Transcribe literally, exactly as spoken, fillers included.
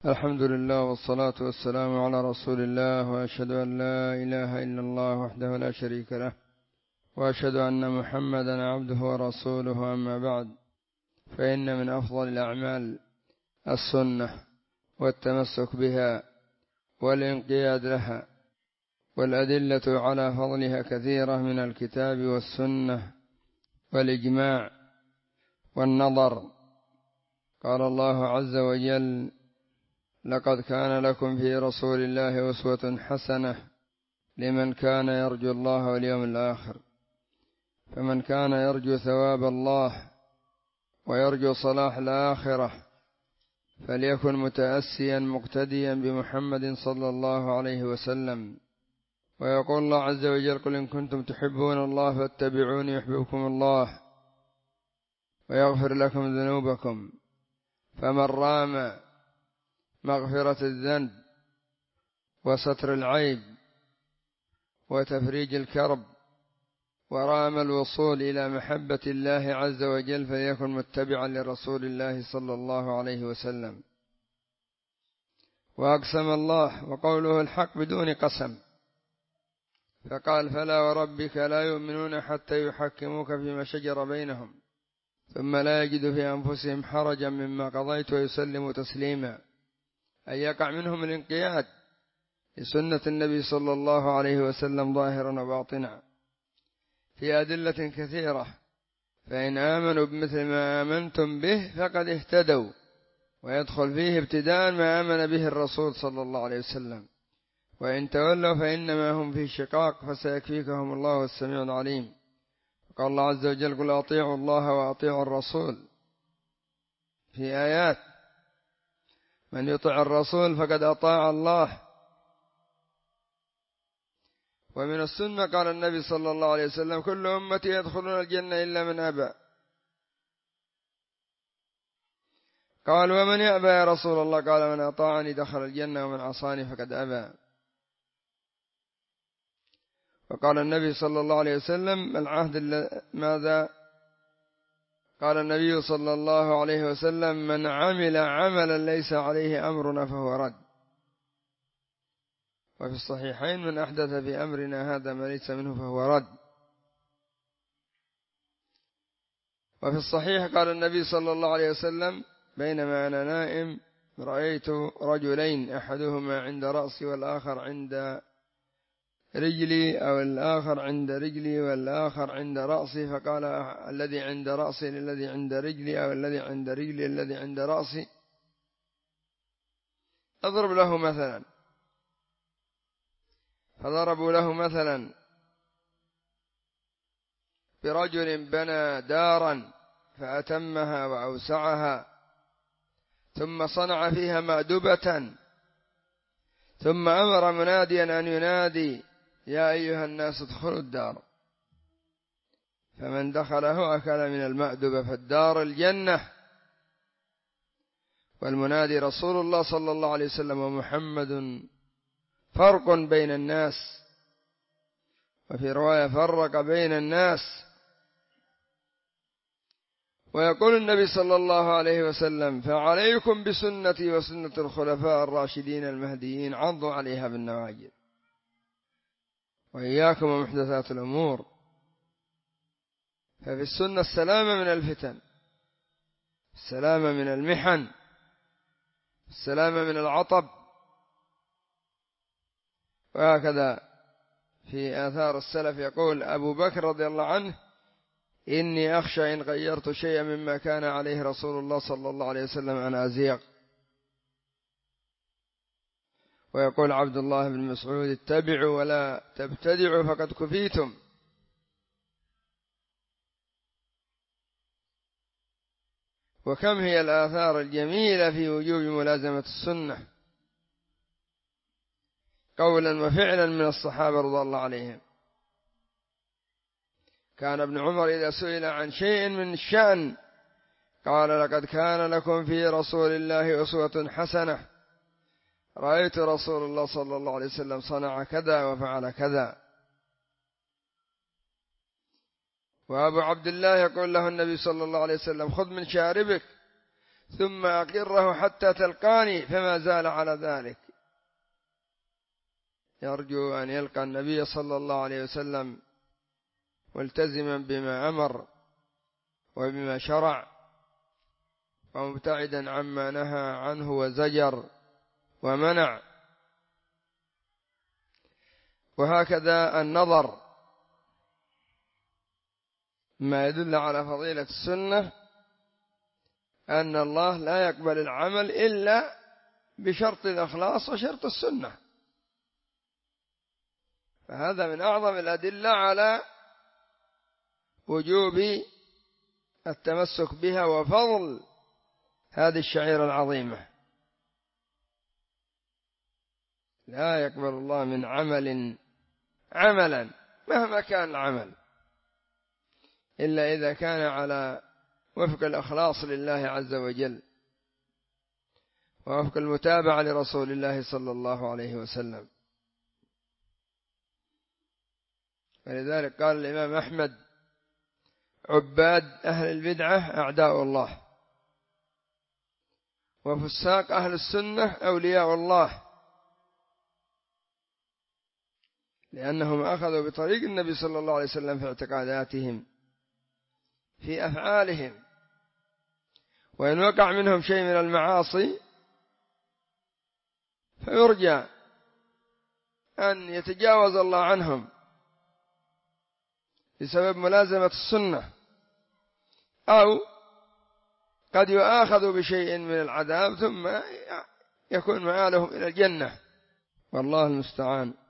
الحمد لله والصلاة والسلام على رسول الله، وأشهد أن لا إله إلا الله وحده لا شريك له، وأشهد أن محمدا عبده ورسوله. أما بعد، فإن من أفضل الأعمال السنة والتمسك بها والانقياد لها، والأدلة على فضلها كثيرة من الكتاب والسنة والإجماع والنظر. قال الله عز وجل: لقد كان لكم في رسول الله أسوة حسنة لمن كان يرجو الله واليوم الآخر. فمن كان يرجو ثواب الله ويرجو صلاح الآخرة فليكن متأسيا مقتديا بمحمد صلى الله عليه وسلم. ويقول الله عز وجل: قل إن كنتم تحبون الله فاتبعوني يحببكم الله ويغفر لكم ذنوبكم. فمن رام مغفرة الذنب وستر العيب وتفريج الكرب ورام الوصول إلى محبة الله عز وجل فليكن متبعا لرسول الله صلى الله عليه وسلم. وأقسم الله وقوله الحق بدون قسم، فقال: فلا وربك لا يؤمنون حتى يحكموك فيما شجر بينهم ثم لا يجد في أنفسهم حرجا مما قضيت ويسلموا تسليما. أن يقع منهم الانقياد لسنة النبي صلى الله عليه وسلم ظاهرا وباطنا في أدلة كثيرة. فإن آمنوا بمثل ما آمنتم به فقد اهتدوا، ويدخل فيه ابتداء ما آمن به الرسول صلى الله عليه وسلم. وإن تولوا فإنما هم في شقاق فسيكفيكهم الله السميع العليم. قال الله عز وجل: قل أطيعوا الله وأطيعوا الرسول. في آيات: من يطع الرسول فقد أطاع الله. ومن السنة قال النبي صلى الله عليه وسلم: كل أمتي يدخلون الجنة إلا من أبى. قال: ومن يأبى يا رسول الله؟ قال: من أطاعني دخل الجنة ومن عصاني فقد أبى. وقال النبي صلى الله عليه وسلم: العهد ماذا؟ قال النبي صلى الله عليه وسلم: من عمل عملا ليس عليه أمرنا فهو رد. وفي الصحيحين: من أحدث في أمرنا هذا ما ليس منه فهو رد. وفي الصحيح قال النبي صلى الله عليه وسلم: بينما أنا نائم رأيت رجلين أحدهما عند رأسي والآخر عند رجلي، أو الآخر عند رجلي والآخر عند رأسي، فقال الذي عند رأسي للذي عند رجلي، أو الذي عند رجلي الذي عند رأسي، أضرب له مثلا. فضربوا له مثلا برجل بنى دارا فأتمها وأوسعها، ثم صنع فيها مأدبة، ثم أمر مناديا أن ينادي: يا أيها الناس ادخلوا الدار. فمن دخله أكل من المأدبة، فالدار الجنة، والمنادي رسول الله صلى الله عليه وسلم ومحمد. فرق بين الناس، وفي رواية فرق بين الناس. ويقول النبي صلى الله عليه وسلم: فعليكم بسنتي وسنة الخلفاء الراشدين المهديين، عضوا عليها بالنواجذ، وإياكم ومحدثات الأمور. ففي السنة السلامة من الفتن، السلامة من المحن، السلامة من العطب. وهكذا في آثار السلف يقول أبو بكر رضي الله عنه: إني أخشى إن غيرت شيئا مما كان عليه رسول الله صلى الله عليه وسلم أن أزيغ. ويقول عبد الله بن مسعود: اتبعوا ولا تبتدعوا فقد كفيتم. وكم هي الآثار الجميلة في وجوب ملازمة السنة قولا وفعلا من الصحابة رضي الله عليهم. كان ابن عمر إذا سئل عن شيء من الشأن قال: لقد كان لكم في رسول الله أسوة حسنة، رأيت رسول الله صلى الله عليه وسلم صنع كذا وفعل كذا. وأبو عبد الله يقول له النبي صلى الله عليه وسلم: خذ من شاربك ثم أقره حتى تلقاني، فما زال على ذلك، يرجو أن يلقى النبي صلى الله عليه وسلم ملتزما بما أمر وبما شرع، ومبتعدا عما نهى عنه وزجر ومنع. وهكذا النظر، ما يدل على فضيلة السنة أن الله لا يقبل العمل إلا بشرط الإخلاص وشرط السنة، فهذا من أعظم الأدلة على وجوب التمسك بها وفضل هذه الشعيرة العظيمة. لا يقبل الله من عمل عملا مهما كان العمل إلا إذا كان على وفق الإخلاص لله عز وجل ووفق المتابعة لرسول الله صلى الله عليه وسلم. ولذلك قال الإمام أحمد: عباد أهل البدعة أعداء الله، وفساق أهل السنة أولياء الله، لأنهم أخذوا بطريق النبي صلى الله عليه وسلم في اعتقاداتهم في أفعالهم، وإن وقع منهم شيء من المعاصي فيرجى أن يتجاوز الله عنهم بسبب ملازمة السنة، أو قد يؤاخذوا بشيء من العذاب ثم يكون مآلهم إلى الجنة، والله المستعان.